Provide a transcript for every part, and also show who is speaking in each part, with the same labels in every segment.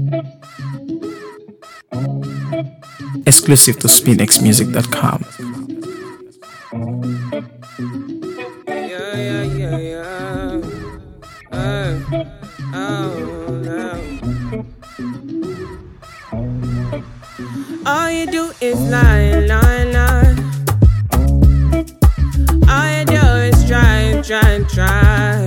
Speaker 1: Exclusive to SpinXmusic.com.
Speaker 2: All you do is lie, lie, lie. All you do is try, try, try.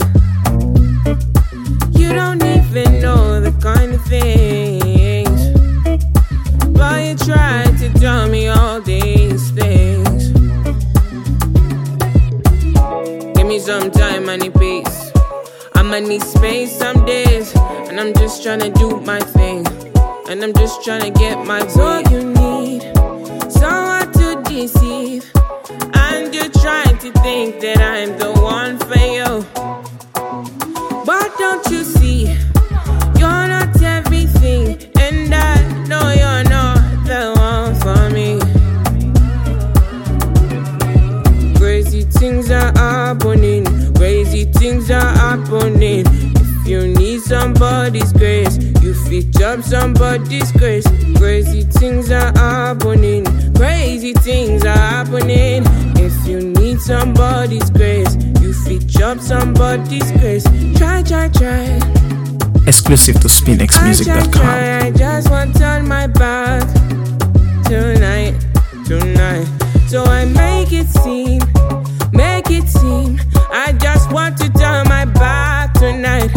Speaker 2: You don't even know the kind of things, but you try to tell me all these things. Give me some time, I need peace. I'ma need space some days, and I'm just tryna do my thing, and I'm just tryna get my way. So you need someone to deceive, and you're trying to think that I'm the one for you. But don't you see, you're not everything, and I know you're not the one for me. Crazy things are happening, crazy things are happening. If you need somebody's grace, you fit up somebody's grace. Crazy things are happening, crazy things are happening. If you need somebody's grace, you fit up somebody's grace. Try, try, try.
Speaker 1: Exclusive to SpinXmusic.com.
Speaker 2: I just want to turn my back tonight, tonight. So I make it seem, I just want to turn my back tonight.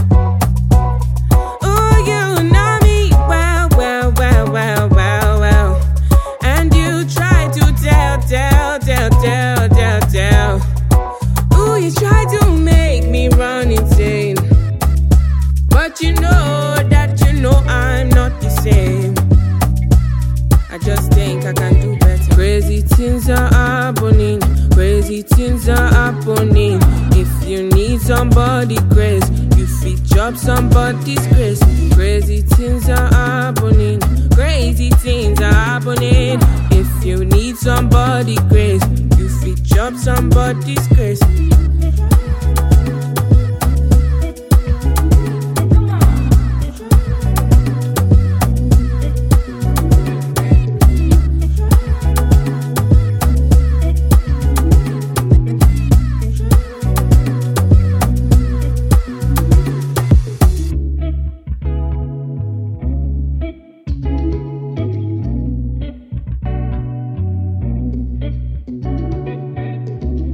Speaker 2: Oh, you know me well, well, well, well, well, well. And you try to tell. Oh, you try to make me run insane, but you know that I'm not the same. I just think I can do better. Crazy things are happening, crazy things are happening. If you need somebody grace, you fit up somebody's grace. Crazy things are happening, crazy things are happening. If you need somebody grace, you fit up somebody's grace.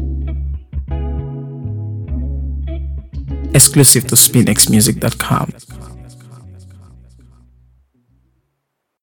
Speaker 1: Exclusive to SpinXmusic.com.